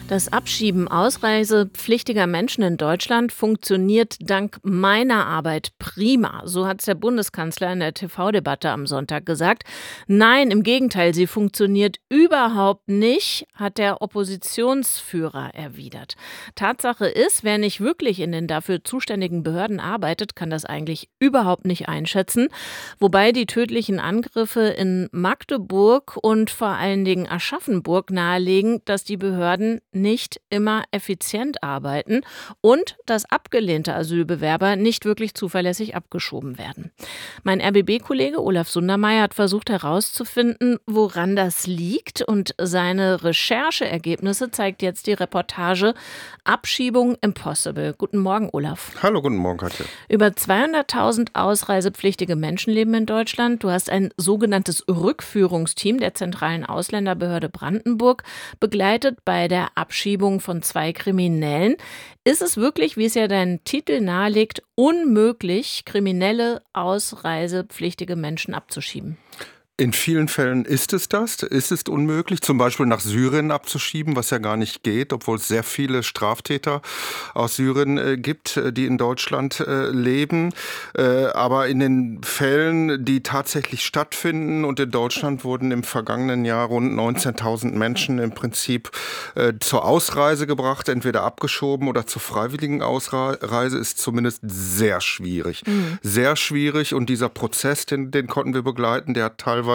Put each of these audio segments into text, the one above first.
Das Abschieben ausreisepflichtiger Menschen in Deutschland funktioniert dank meiner Arbeit prima. So hat es der Bundeskanzler in der TV-Debatte am Sonntag gesagt. Nein, im Gegenteil, sie funktioniert überhaupt nicht, hat der Oppositionsführer erwidert. Tatsache ist, wer nicht wirklich in den dafür zuständigen Behörden arbeitet, kann das eigentlich überhaupt nicht einschätzen. Wobei die tödlichen Angriffe in Magdeburg und vor allen Dingen Aschaffenburg nahelegen, dass die Behörden nicht immer effizient arbeiten und dass abgelehnte Asylbewerber nicht wirklich zuverlässig abgeschoben werden. Mein RBB-Kollege Olaf Sundermeier hat versucht herauszufinden, woran das liegt, und seine Rechercheergebnisse zeigt jetzt die Reportage Abschiebung Impossible. Guten Morgen, Olaf. Hallo, guten Morgen, Katja. Über 200.000 ausreisepflichtige Menschen leben in Deutschland. Du hast ein sogenanntes Rückführungsteam der Zentralen Ausländerbehörde Brandenburg begleitet bei der Abschiebung von 2 Kriminellen. Ist es wirklich, wie es ja dein Titel nahelegt, unmöglich, kriminelle ausreisepflichtige Menschen abzuschieben? In vielen Fällen ist es das. Ist es unmöglich, zum Beispiel nach Syrien abzuschieben, was ja gar nicht geht, obwohl es sehr viele Straftäter aus Syrien gibt, die in Deutschland leben. Aber in den Fällen, die tatsächlich stattfinden, und in Deutschland wurden im vergangenen Jahr rund 19.000 Menschen im Prinzip zur Ausreise gebracht, entweder abgeschoben oder zur freiwilligen Ausreise, ist zumindest sehr schwierig. Sehr schwierig, und dieser Prozess, den konnten wir begleiten, der hat teilweise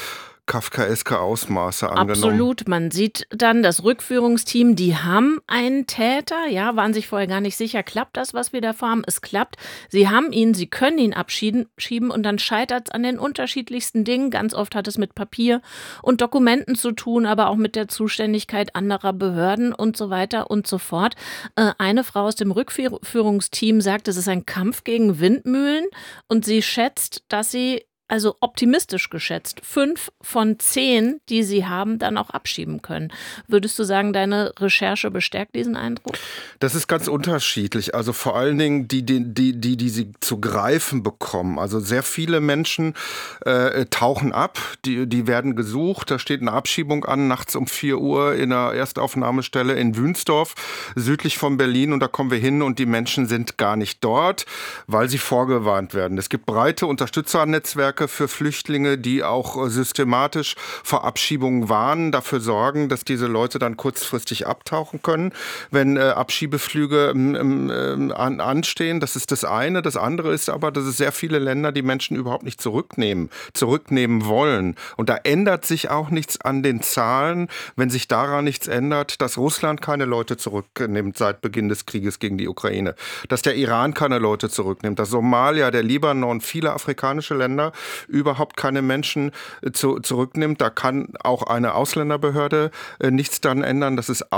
kafkaeske Ausmaße angenommen. Absolut. Man sieht dann, das Rückführungsteam, die haben einen Täter, ja, waren sich vorher gar nicht sicher, klappt das, was wir da vorhaben? Es klappt. Sie haben ihn, sie können ihn abschieben, und dann scheitert es an den unterschiedlichsten Dingen. Ganz oft hat es mit Papier und Dokumenten zu tun, aber auch mit der Zuständigkeit anderer Behörden und so weiter und so fort. Eine Frau aus dem Rückführungsteam sagt, es ist ein Kampf gegen Windmühlen, und sie schätzt, dass sie, also optimistisch geschätzt, 5 von 10, die sie haben, dann auch abschieben können. Würdest du sagen, deine Recherche bestärkt diesen Eindruck? Das ist ganz unterschiedlich. Also vor allen Dingen die sie zu greifen bekommen. Also sehr viele Menschen tauchen ab, die werden gesucht. Da steht eine Abschiebung an, nachts um 4 Uhr in einer Erstaufnahmestelle in Wünsdorf, südlich von Berlin. Und da kommen wir hin, und die Menschen sind gar nicht dort, weil sie vorgewarnt werden. Es gibt breite Unterstützernetzwerke für Flüchtlinge, die auch systematisch vor Abschiebungen warnen, dafür sorgen, dass diese Leute dann kurzfristig abtauchen können, wenn Abschiebeflüge anstehen. Das ist das eine. Das andere ist aber, dass es sehr viele Länder die Menschen überhaupt nicht zurücknehmen wollen. Und da ändert sich auch nichts an den Zahlen, wenn sich daran nichts ändert, dass Russland keine Leute zurücknimmt seit Beginn des Krieges gegen die Ukraine, dass der Iran keine Leute zurücknimmt, dass Somalia, der Libanon, viele afrikanische Länder überhaupt keine Menschen zurücknimmt. Da kann auch eine Ausländerbehörde nichts daran ändern. Das ist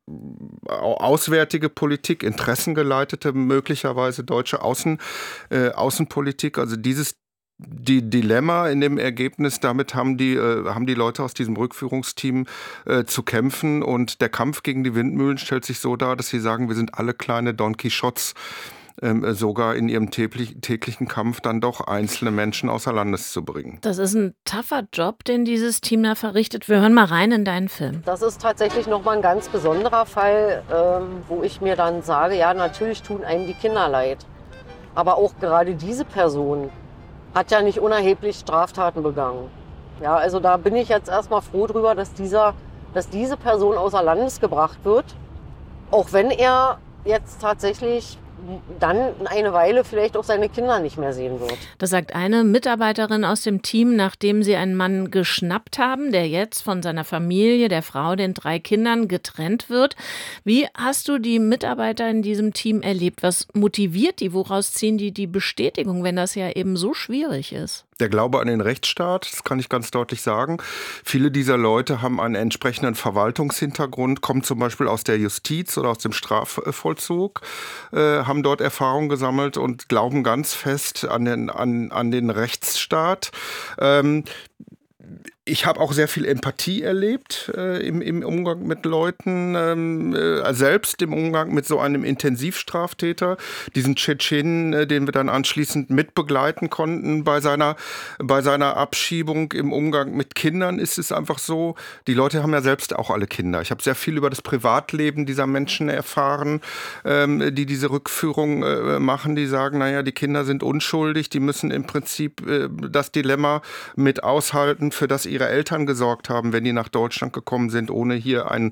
auswärtige Politik, interessengeleitete, möglicherweise deutsche Außenpolitik. Also die Dilemma in dem Ergebnis, damit haben die Leute aus diesem Rückführungsteam zu kämpfen. Und der Kampf gegen die Windmühlen stellt sich so dar, dass sie sagen, wir sind alle kleine Don Quixotes, sogar in ihrem täglichen Kampf dann doch einzelne Menschen außer Landes zu bringen. Das ist ein tougher Job, den dieses Team da verrichtet. Wir hören mal rein in deinen Film. Das ist tatsächlich nochmal ein ganz besonderer Fall, wo ich mir dann sage, ja, natürlich tun einem die Kinder leid. Aber auch gerade diese Person hat ja nicht unerheblich Straftaten begangen. Ja, also da bin ich jetzt erstmal froh drüber, dass diese Person außer Landes gebracht wird. Auch wenn er jetzt tatsächlich dann eine Weile vielleicht auch seine Kinder nicht mehr sehen wird. Das sagt eine Mitarbeiterin aus dem Team, nachdem sie einen Mann geschnappt haben, der jetzt von seiner Familie, der Frau, den 3 Kindern getrennt wird. Wie hast du die Mitarbeiter in diesem Team erlebt? Was motiviert die? Woraus ziehen die Bestätigung, wenn das ja eben so schwierig ist? Der Glaube an den Rechtsstaat, das kann ich ganz deutlich sagen. Viele dieser Leute haben einen entsprechenden Verwaltungshintergrund, kommen zum Beispiel aus der Justiz oder aus dem Strafvollzug, haben dort Erfahrung gesammelt und glauben ganz fest an den Rechtsstaat. Ich habe auch sehr viel Empathie erlebt im Umgang mit Leuten, selbst im Umgang mit so einem Intensivstraftäter, diesen Tschetschenen, den wir dann anschließend mitbegleiten konnten bei seiner Abschiebung. Im Umgang mit Kindern ist es einfach so, die Leute haben ja selbst auch alle Kinder. Ich habe sehr viel über das Privatleben dieser Menschen erfahren, die diese Rückführung machen, die sagen, naja, die Kinder sind unschuldig, die müssen im Prinzip das Dilemma mit aushalten, für das ihre Eltern gesorgt haben, wenn die nach Deutschland gekommen sind, ohne hier eine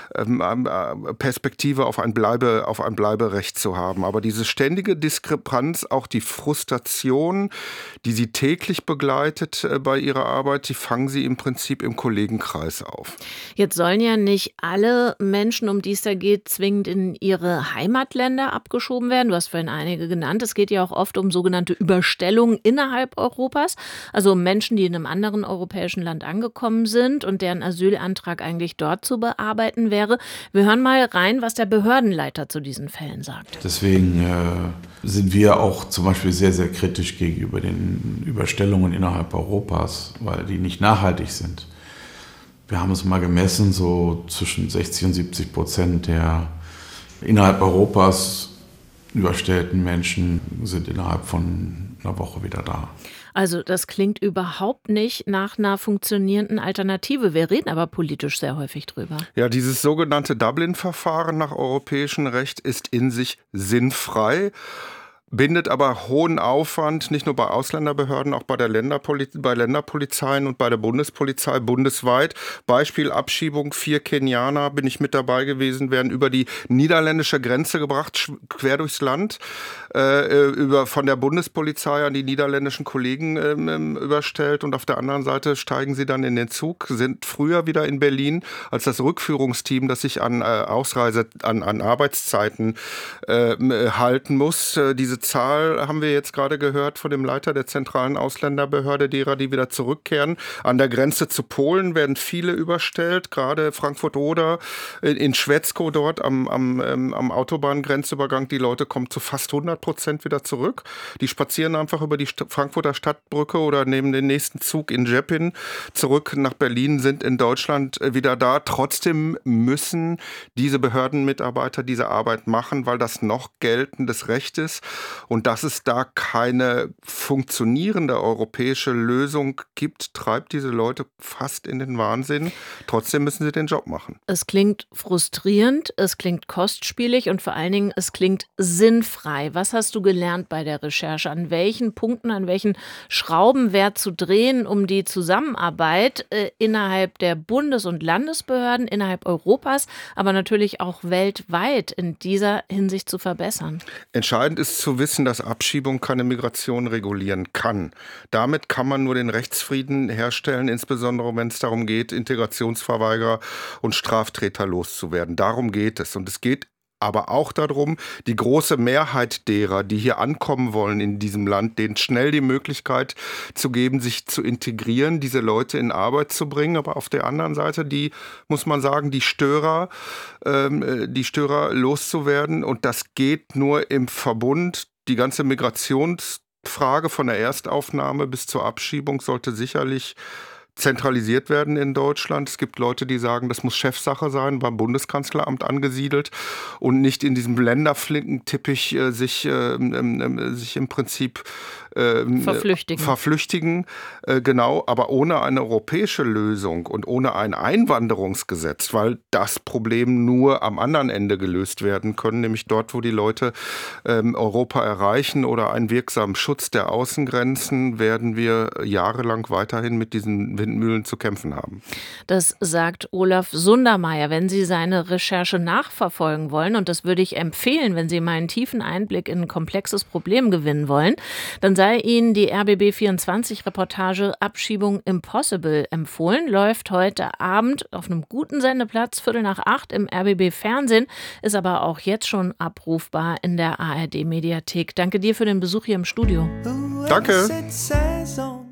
Perspektive auf ein Bleiberecht zu haben. Aber diese ständige Diskrepanz, auch die Frustration, die sie täglich begleitet bei ihrer Arbeit, die fangen sie im Prinzip im Kollegenkreis auf. Jetzt sollen ja nicht alle Menschen, um die es da geht, zwingend in ihre Heimatländer abgeschoben werden. Du hast vorhin einige genannt. Es geht ja auch oft um sogenannte Überstellungen innerhalb Europas, also um Menschen, die in einem anderen europäischen Land angekommen sind und deren Asylantrag eigentlich dort zu bearbeiten wäre. Wir hören mal rein, was der Behördenleiter zu diesen Fällen sagt. Deswegen sind wir auch zum Beispiel sehr, sehr kritisch gegenüber den Überstellungen innerhalb Europas, weil die nicht nachhaltig sind. Wir haben es mal gemessen, so zwischen 60% und 70% der innerhalb Europas überstellten Menschen sind innerhalb von einer Woche wieder da. Also das klingt überhaupt nicht nach einer funktionierenden Alternative. Wir reden aber politisch sehr häufig drüber. Ja, dieses sogenannte Dublin-Verfahren nach europäischem Recht ist in sich sinnfrei, bindet aber hohen Aufwand, nicht nur bei Ausländerbehörden, auch bei der bei Länderpolizeien und bei der Bundespolizei bundesweit. Beispiel Abschiebung, 4 Kenianer, bin ich mit dabei gewesen, werden über die niederländische Grenze gebracht, quer durchs Land, von der Bundespolizei an die niederländischen Kollegen überstellt und auf der anderen Seite steigen sie dann in den Zug, sind früher wieder in Berlin als das Rückführungsteam, das sich an an Arbeitszeiten halten muss. Diese Zahl haben wir jetzt gerade gehört von dem Leiter der zentralen Ausländerbehörde, derer, die wieder zurückkehren. An der Grenze zu Polen werden viele überstellt, gerade Frankfurt-Oder, in Schwetzko dort am Autobahngrenzübergang. Die Leute kommen zu fast 100% wieder zurück. Die spazieren einfach über die Frankfurter Stadtbrücke oder nehmen den nächsten Zug in Jeppin zurück nach Berlin, sind in Deutschland wieder da. Trotzdem müssen diese Behördenmitarbeiter diese Arbeit machen, weil das noch geltendes Recht ist. Und dass es da keine funktionierende europäische Lösung gibt, treibt diese Leute fast in den Wahnsinn. Trotzdem müssen sie den Job machen. Es klingt frustrierend, es klingt kostspielig und vor allen Dingen, es klingt sinnfrei. Was hast du gelernt bei der Recherche? An welchen Punkten, an welchen Schrauben wäre zu drehen, um die Zusammenarbeit innerhalb der Bundes- und Landesbehörden, innerhalb Europas, aber natürlich auch weltweit in dieser Hinsicht zu verbessern? Entscheidend ist zu wissen, dass Abschiebung keine Migration regulieren kann. Damit kann man nur den Rechtsfrieden herstellen, insbesondere wenn es darum geht, Integrationsverweigerer und Straftäter loszuwerden. Darum geht es. Und es geht aber auch darum, die große Mehrheit derer, die hier ankommen wollen in diesem Land, denen schnell die Möglichkeit zu geben, sich zu integrieren, diese Leute in Arbeit zu bringen. Aber auf der anderen Seite, muss man sagen, die Störer loszuwerden. Und das geht nur im Verbund. Die ganze Migrationsfrage von der Erstaufnahme bis zur Abschiebung sollte sicherlich zentralisiert werden in Deutschland. Es gibt Leute, die sagen, das muss Chefsache sein, beim Bundeskanzleramt angesiedelt und nicht in diesem Länderflickenteppich sich im Prinzip verflüchtigen. Genau, aber ohne eine europäische Lösung und ohne ein Einwanderungsgesetz, weil das Problem nur am anderen Ende gelöst werden können, nämlich dort, wo die Leute Europa erreichen oder einen wirksamen Schutz der Außengrenzen, werden wir jahrelang weiterhin mit diesen Windmühlen zu kämpfen haben. Das sagt Olaf Sundermeier. Wenn Sie seine Recherche nachverfolgen wollen, und das würde ich empfehlen, wenn Sie mal einen tiefen Einblick in ein komplexes Problem gewinnen wollen, dann sei Ihnen die RBB24-Reportage Abschiebung Impossible empfohlen. Läuft heute Abend auf einem guten Sendeplatz, 7:45 im RBB-Fernsehen, ist aber auch jetzt schon abrufbar in der ARD-Mediathek. Danke dir für den Besuch hier im Studio. Danke.